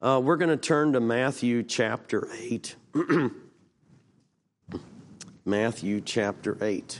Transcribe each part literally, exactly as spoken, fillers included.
Uh, we're going to turn to Matthew chapter eight. Matthew chapter eight.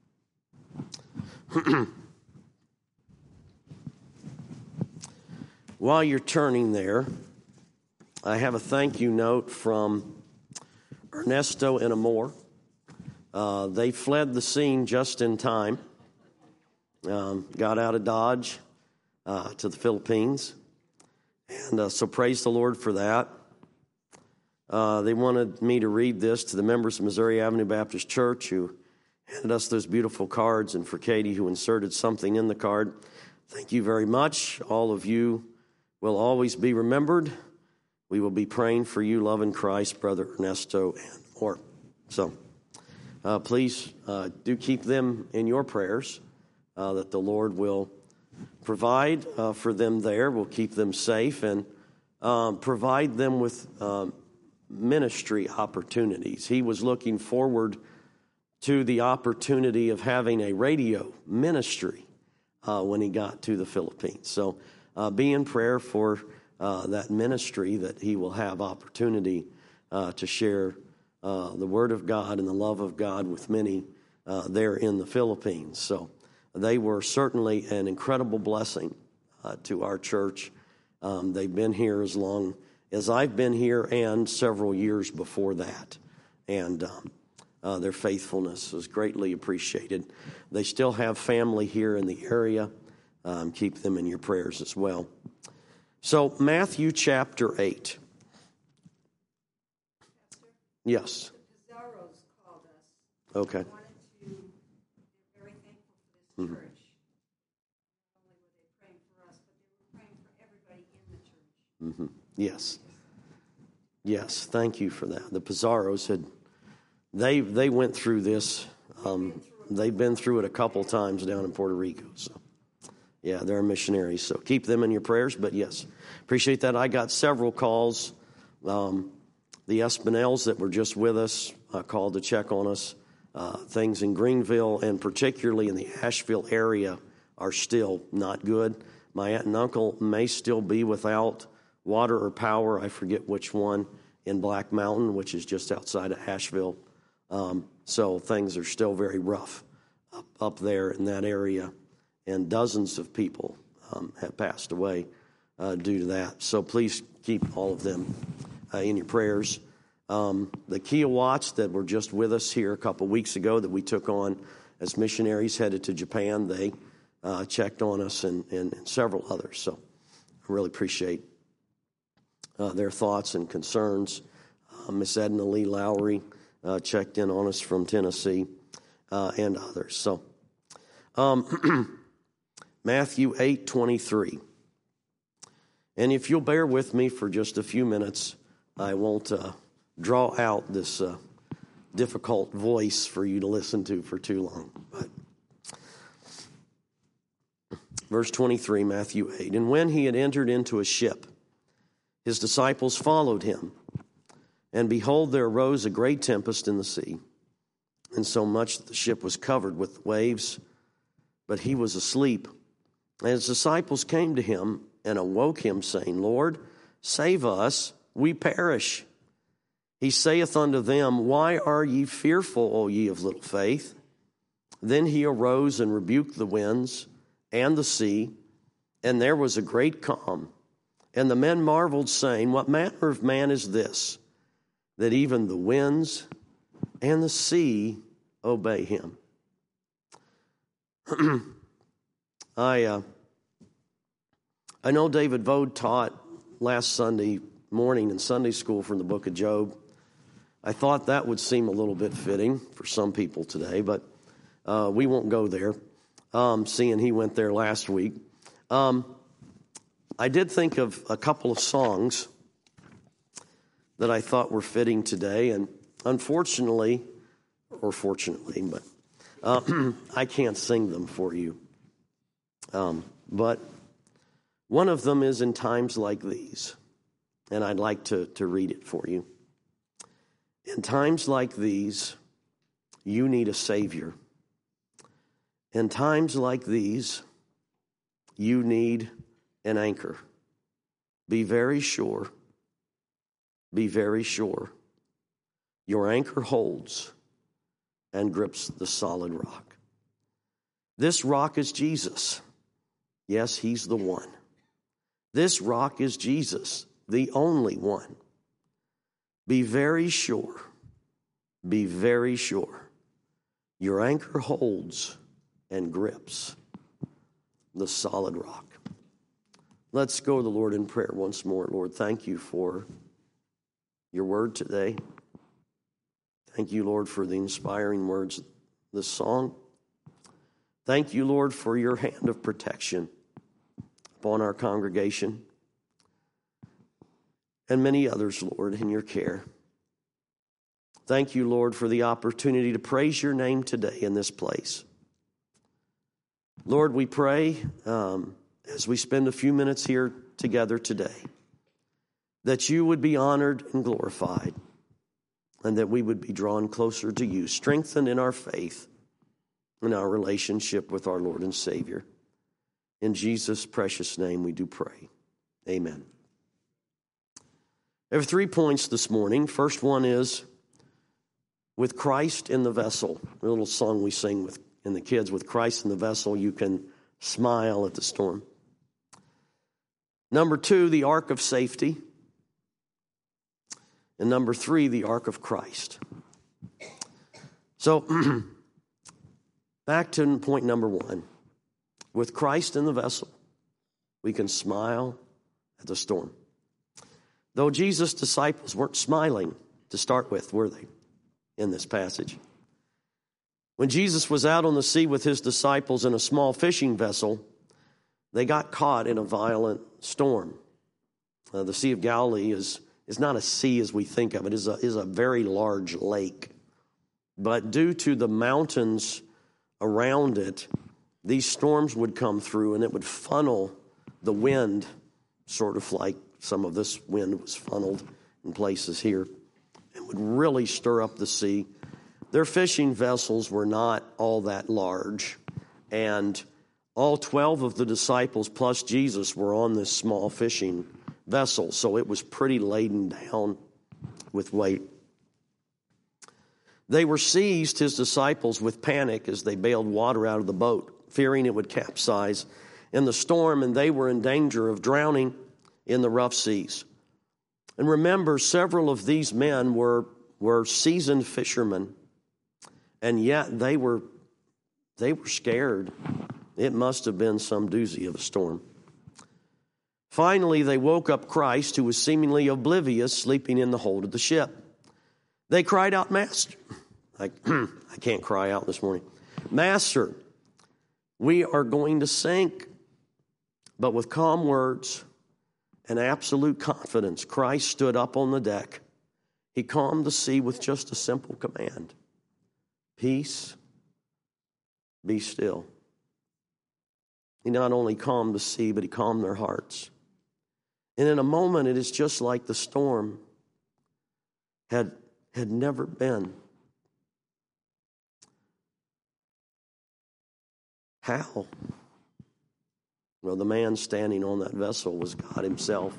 While you're turning there, I have a thank you note from Ernesto and Amor. Uh, they fled the scene just in time, um, got out of Dodge uh, to the Philippines, and uh, so praise the Lord for that. Uh, they wanted me to read this to the members of Missouri Avenue Baptist Church who handed us those beautiful cards, and for Katie who inserted something in the card. Thank you very much. All of you will always be remembered. We will be praying for you, love in Christ, Brother Ernesto and more. So uh, please uh, do keep them in your prayers, uh, that the Lord will provide uh, for them there, will keep them safe, and um, provide them with um, ministry opportunities. He was looking forward to the opportunity of having a radio ministry uh, when he got to the Philippines. So uh, be in prayer for uh, that ministry, that he will have opportunity uh, to share uh, the Word of God and the love of God with many uh, there in the Philippines. So they were certainly an incredible blessing uh, to our church. Um, they've been here as long as I've been here and several years before that. And um, uh, their faithfulness is greatly appreciated. They still have family here in the area. Um, keep them in your prayers as well. So Matthew chapter eight. Yes. The Pizarros called us. Okay. They wanted to, they're very thankful for this Mm-hmm. church. Not only were they praying for us, but they were praying for everybody in the church. Mm-hmm. Yes. Yes, thank you for that. The Pizarros had, they they went through this. Um, they've been through it a couple times down in Puerto Rico. So, yeah, they're missionaries. So keep them in your prayers. But yes, appreciate that. I got several calls. Um, the Espinels that were just with us uh, called to check on us. Uh, things in Greenville and particularly in the Asheville area are still not good. My aunt and uncle may still be without water or power. I forget which one, in Black Mountain, which is just outside of Asheville. Um, so things are still very rough up, up there in that area. And dozens of people um, have passed away uh, due to that. So please keep all of them uh, in your prayers. Um, the Kiowats that were just with us here a couple weeks ago that we took on as missionaries headed to Japan, they uh, checked on us and, and, and several others. So I really appreciate Uh, their thoughts and concerns. Uh, Miss Edna Lee Lowry uh, checked in on us from Tennessee uh, and others. So, um, Matthew eight twenty-three. And if you'll bear with me for just a few minutes, I won't uh, draw out this uh, difficult voice for you to listen to for too long. But verse twenty-three, Matthew eight. And when he had entered into a ship, his disciples followed him, and behold, there arose a great tempest in the sea, and so much that the ship was covered with waves, but he was asleep. And his disciples came to him and awoke him, saying, Lord, save us, we perish. He saith unto them, Why are ye fearful, O ye of little faith? Then he arose and rebuked the winds and the sea, and there was a great calm. And the men marveled, saying, What manner of man is this, that even the winds and the sea obey him? I uh, I know David Vode taught last Sunday morning in Sunday school from the book of Job. I thought that would seem a little bit fitting for some people today, but uh, we won't go there, um, seeing he went there last week. Um I did think of a couple of songs that I thought were fitting today, and unfortunately, or fortunately, but uh, I can't sing them for you. Um, but one of them is In Times Like These, and I'd like to, to read it for you. In times like these, you need a Savior. In times like these, you need an anchor. Be very sure be very sure. Your anchor holds and grips the solid rock. This rock is Jesus. Yes, he's the one. This rock is Jesus, the only one. Be very sure, be very sure. Your anchor holds and grips the solid rock. Let's go to the Lord in prayer once more. Lord, thank you for your word today. Thank you, Lord, for the inspiring words of this song. Thank you, Lord, for your hand of protection upon our congregation and many others, Lord, in your care. Thank you, Lord, for the opportunity to praise your name today in this place. Lord, we pray um, as we spend a few minutes here together today that you would be honored and glorified and that we would be drawn closer to you, strengthened in our faith and our relationship with our Lord and Savior. In Jesus' precious name we do pray. Amen. I have three points this morning. First one is with Christ in the vessel. A little song we sing with in the kids, with Christ in the vessel, you can smile at the storm. Number two, the ark of safety. And number three, the ark of Christ. So, back to point number one. With Christ in the vessel, we can smile at the storm. Though Jesus' disciples weren't smiling to start with, were they, in this passage? When Jesus was out on the sea with his disciples in a small fishing vessel, they got caught in a violent storm. Uh, the Sea of Galilee is, is not a sea as we think of it. It is a, is a very large lake. But due to the mountains around it, these storms would come through and it would funnel the wind, sort of like some of this wind was funneled in places here. It would really stir up the sea. Their fishing vessels were not all that large, and all twelve of the disciples plus Jesus were on this small fishing vessel, so it was pretty laden down with weight. They were seized, his disciples, with panic as they bailed water out of the boat, fearing it would capsize in the storm, and they were in danger of drowning in the rough seas. And remember, several of these men were, were seasoned fishermen, and yet they were, they were scared. It must have been some doozy of a storm. Finally, they woke up Christ, who was seemingly oblivious, sleeping in the hold of the ship. They cried out, Master. I, I can't cry out this morning. Master, we are going to sink. But with calm words and absolute confidence, Christ stood up on the deck. He calmed the sea with just a simple command. Peace, be still. He not only calmed the sea, but he calmed their hearts. And in a moment, it is just like the storm had, had never been. How? Well, the man standing on that vessel was God himself.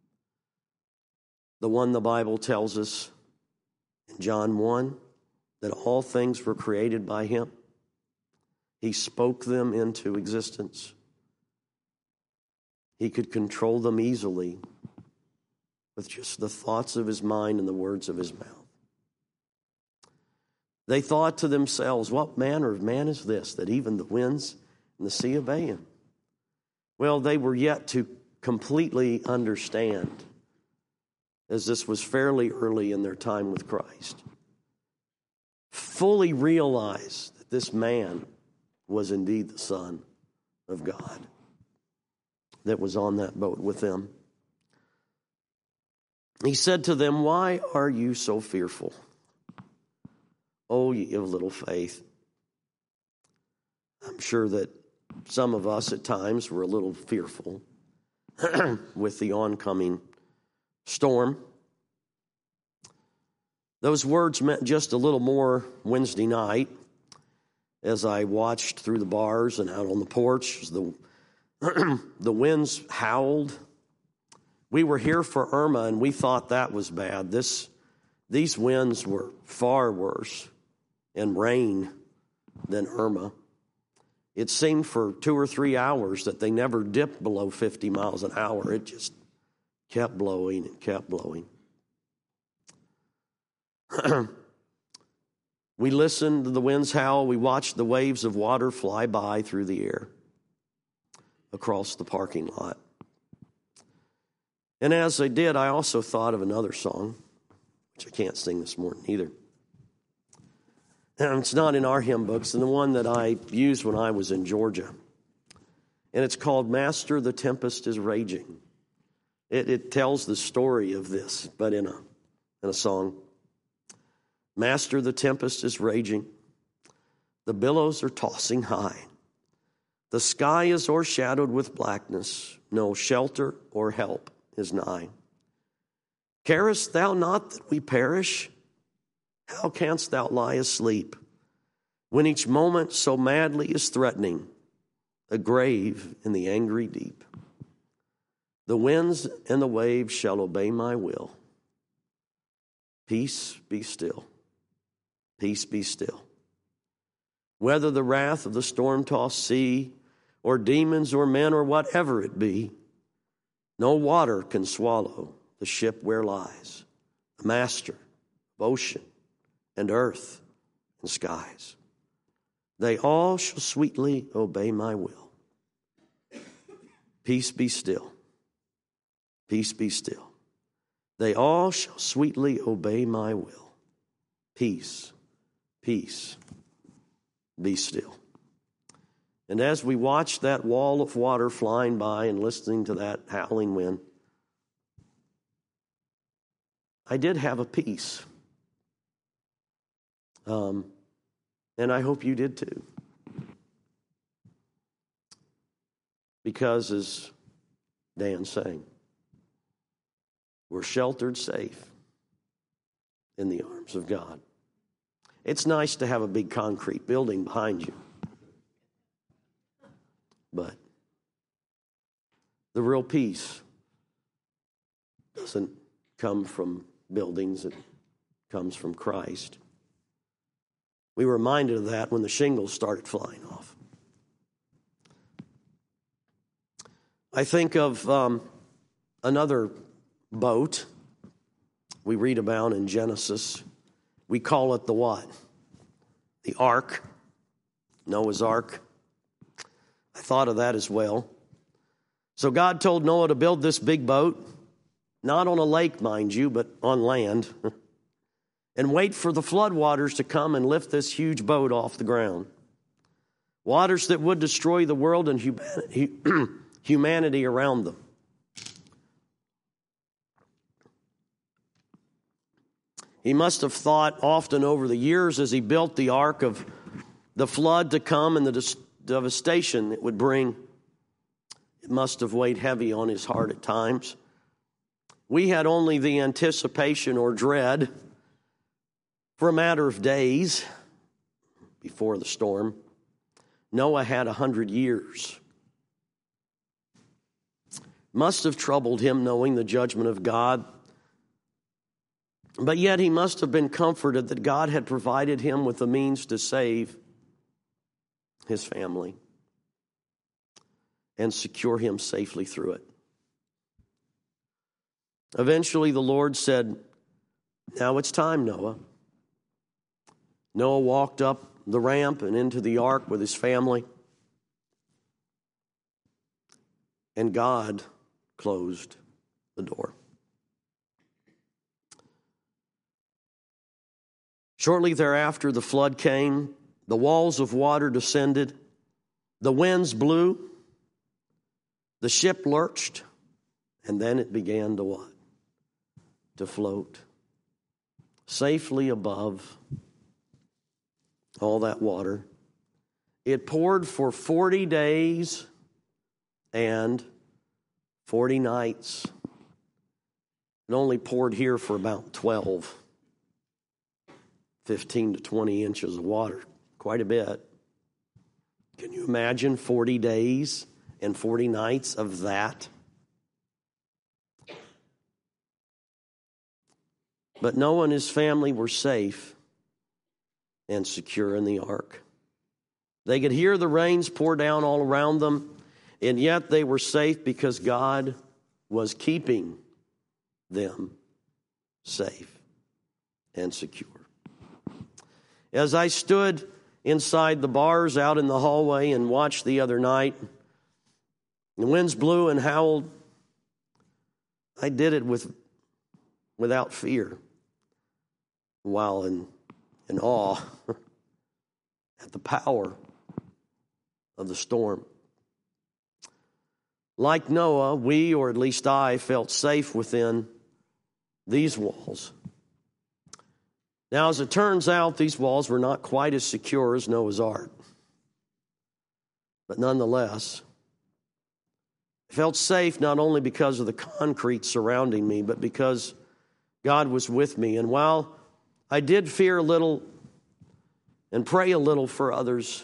The one the Bible tells us in John one that all things were created by him. He spoke them into existence. He could control them easily with just the thoughts of his mind and the words of his mouth. They thought to themselves, what manner of man is this, that even the winds and the sea obey him? Well, they were yet to completely understand, as this was fairly early in their time with Christ, fully realize that this man was indeed the Son of God that was on that boat with them. He said to them, why are you so fearful? Oh, ye of little faith. I'm sure that some of us at times were a little fearful with the oncoming storm. Those words meant just a little more Wednesday night as I watched through the bars and out on the porch as the, the winds howled, We were here for Irma, and we thought that was bad. This, these winds were far worse and rain than Irma. It seemed for two or three hours that they never dipped below fifty miles an hour. It just kept blowing and kept blowing. We listened to the winds howl. We watched the waves of water fly by through the air across the parking lot. And as I did, I also thought of another song, which I can't sing this morning either. And it's not in our hymn books, and the one that I used when I was in Georgia. And it's called Master, the Tempest is Raging. It, it tells the story of this, but in a, in a song. Master, the tempest is raging. The billows are tossing high. The sky is o'ershadowed with blackness. No shelter or help is nigh. Carest thou not that we perish? How canst thou lie asleep when each moment so madly is threatening a grave in the angry deep? The winds and the waves shall obey my will. Peace, be still. Peace, be still. Whether the wrath of the storm-tossed sea, or demons or men or whatever it be, no water can swallow the ship where lies the master of ocean and earth and skies. They all shall sweetly obey my will. Peace, be still. Peace, be still. They all shall sweetly obey my will. Peace, peace, be still. And as we watched that wall of water flying by and listening to that howling wind, I did have a peace. Um, and I hope you did too. Because as Dan sang, we're sheltered safe in the arms of God. It's nice to have a big concrete building behind you. But the real peace doesn't come from buildings. It comes from Christ. We were reminded of that when the shingles started flying off. I think of um, another boat we read about in Genesis. We call it the what? The ark. Noah's ark. I thought of that as well. So God told Noah to build this big boat, not on a lake, mind you, but on land, and wait for the floodwaters to come and lift this huge boat off the ground. Waters that would destroy the world and humanity, humanity around them. He must have thought often over the years as he built the ark of the flood to come and the devastation it would bring. It must have weighed heavy on his heart at times. We had only the anticipation or dread for a matter of days before the storm. Noah had a hundred years. Must have troubled him knowing the judgment of God. But yet he must have been comforted that God had provided him with the means to save his family and secure him safely through it. Eventually the Lord said, "Now it's time, Noah." Noah walked up the ramp and into the ark with his family. And God closed the door. Shortly thereafter, the flood came. The walls of water descended. The winds blew. The ship lurched. And then it began to what? To float safely above all that water. It poured for forty days and forty nights. It only poured here for about twelve, fifteen to twenty inches of water. Quite a bit. Can you imagine forty days and forty nights of that? But Noah and his family were safe and secure in the ark. They could hear the rains pour down all around them, and yet they were safe because God was keeping them safe and secure. As I stood inside the bars out in the hallway and watched the other night, the winds blew and howled. I did it with without fear, while in, in awe at the power of the storm. Like Noah, we, or at least I, felt safe within these walls. Now, as it turns out, these walls were not quite as secure as Noah's Ark. But nonetheless, I felt safe not only because of the concrete surrounding me, but because God was with me. And while I did fear a little and pray a little for others,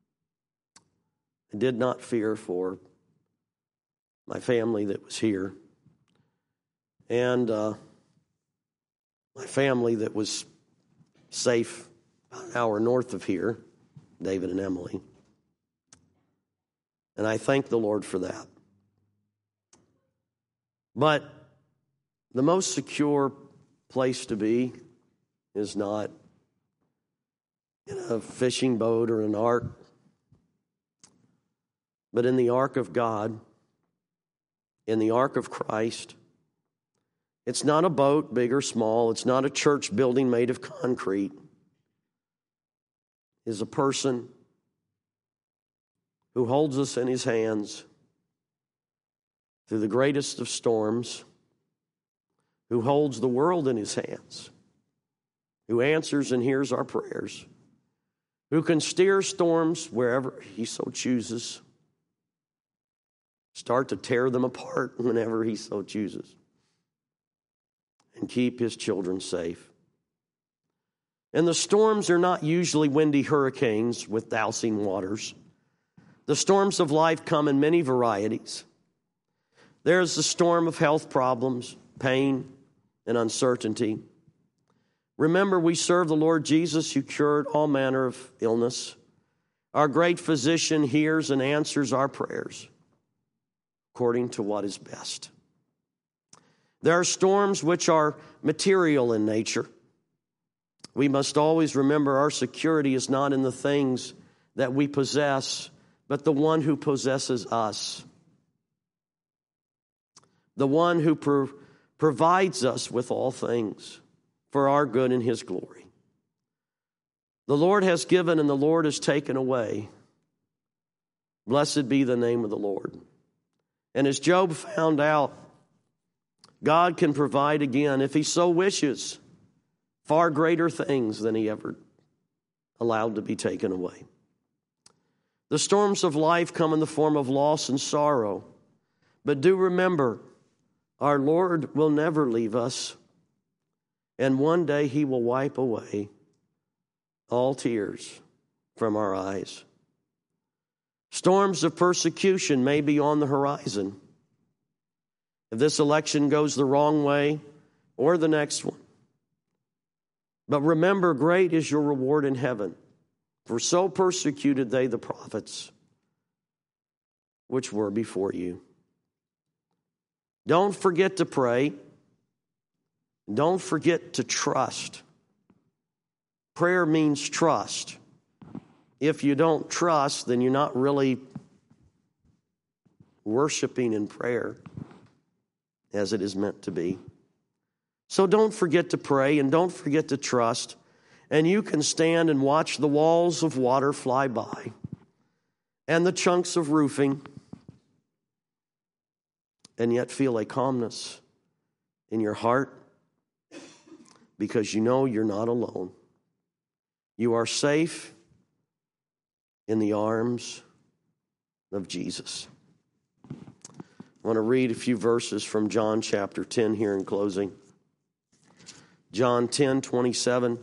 I did not fear for my family that was here and uh, my family that was safe about an hour north of here, David and Emily. And I thank the Lord for that. But the most secure place to be is not in a fishing boat or an ark, but in the ark of God, in the ark of Christ. It's not a boat, big or small. It's not a church building made of concrete. It's a person who holds us in his hands through the greatest of storms, who holds the world in his hands, who answers and hears our prayers, who can steer storms wherever he so chooses, start to tear them apart whenever he so chooses, and keep his children safe. And the storms are not usually windy hurricanes with dousing waters. The storms of life come in many varieties. There's the storm of health problems, pain, and uncertainty. Remember, we serve the Lord Jesus who cured all manner of illness. Our great physician hears and answers our prayers according to what is best. There are storms which are material in nature. We must always remember our security is not in the things that we possess, but the one who possesses us. The one who pro- provides us with all things for our good and his glory. The Lord has given and the Lord has taken away. Blessed be the name of the Lord. And as Job found out, God can provide again, if he so wishes, far greater things than he ever allowed to be taken away. The storms of life come in the form of loss and sorrow. But do remember, our Lord will never leave us. And one day he will wipe away all tears from our eyes. Storms of persecution may be on the horizon. If this election goes the wrong way or the next one. But remember, great is your reward in heaven. For so persecuted they the prophets which were before you. Don't forget to pray. Don't forget to trust. Prayer means trust. If you don't trust, then you're not really worshiping in prayer as it is meant to be. So don't forget to pray and don't forget to trust. And you can stand and watch the walls of water fly by and the chunks of roofing and yet feel a calmness in your heart because you know you're not alone. You are safe in the arms of Jesus. I want to read a few verses from John chapter ten here in closing. John ten twenty-seven.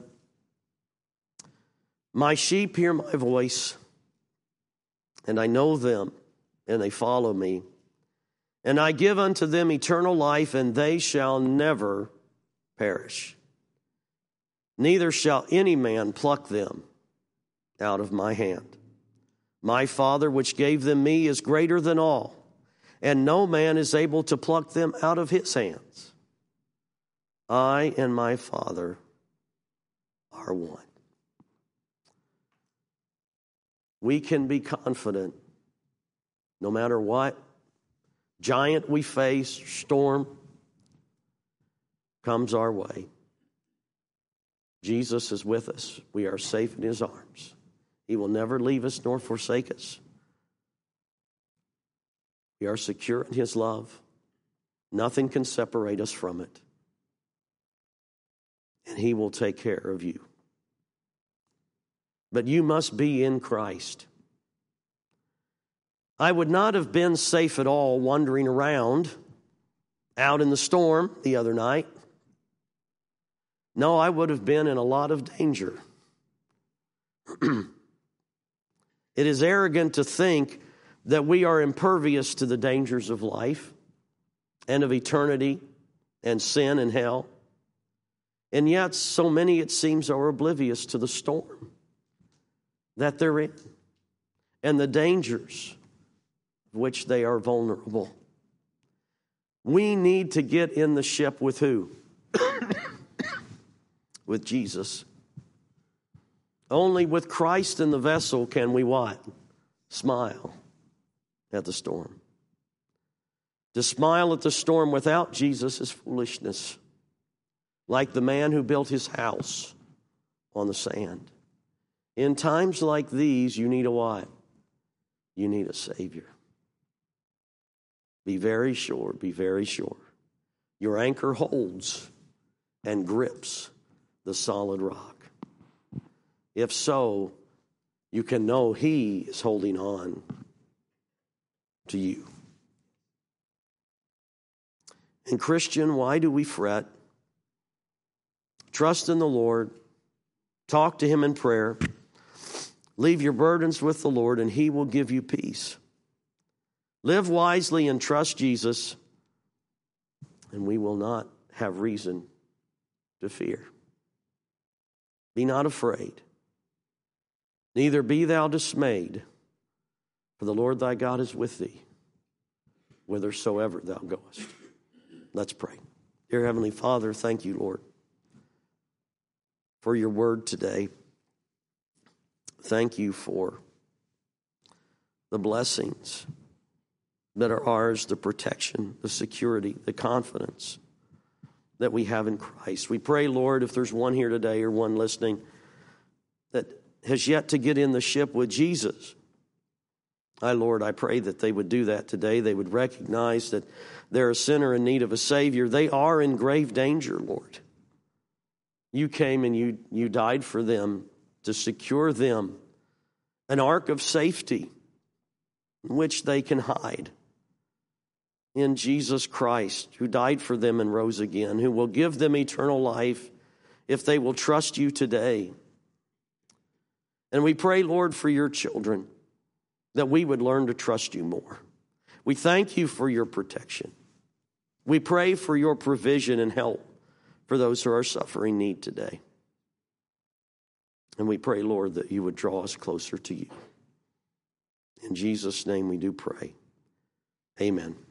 My sheep hear my voice, and I know them, and they follow me. And I give unto them eternal life, and they shall never perish. neither shall any man pluck them out of my hand. My Father, which gave them me, is greater than all, and no man is able to pluck them out of his hands. I and my Father are one. We can be confident no matter what giant we face, storm comes our way. Jesus is with us. We are safe in his arms. He will never leave us nor forsake us. We are secure in his love. Nothing can separate us from it. And he will take care of you. But you must be in Christ. I would not have been safe at all wandering around out in the storm the other night. No, I would have been in a lot of danger. It is arrogant to think that we are impervious to the dangers of life and of eternity and sin and hell. And yet, so many, it seems, are oblivious to the storm that they're in and the dangers of which they are vulnerable. We need to get in the ship with who? With Jesus. Only with Christ in the vessel can we what? Smile at the storm. To smile at the storm without Jesus is foolishness. Like the man who built his house on the sand. In times like these, you need a what? You need a Savior. Be very sure, be very sure. Your anchor holds and grips the solid rock. If so, you can know he is holding on to you. And Christian, why do we fret? Trust in the Lord. Talk to him in prayer. Leave your burdens with the Lord, and he will give you peace. Live wisely and trust Jesus, and we will not have reason to fear. Be not afraid, neither be thou dismayed, for the Lord thy God is with thee, whithersoever thou goest. Let's pray. Dear Heavenly Father, thank you, Lord, for your word today. Thank you for the blessings that are ours, the protection, the security, the confidence that we have in Christ. We pray, Lord, if there's one here today or one listening that has yet to get in the ship with Jesus, I, Lord, I pray that they would do that today. They would recognize that they're a sinner in need of a Savior. They are in grave danger, Lord. You came and you, you died for them to secure them an ark of safety in which they can hide in Jesus Christ, who died for them and rose again, who will give them eternal life if they will trust you today. And we pray, Lord, for your children, that we would learn to trust you more. We thank you for your protection. We pray for your provision and help for those who are suffering need today. And we pray, Lord, that you would draw us closer to you. In Jesus' name we do pray. Amen.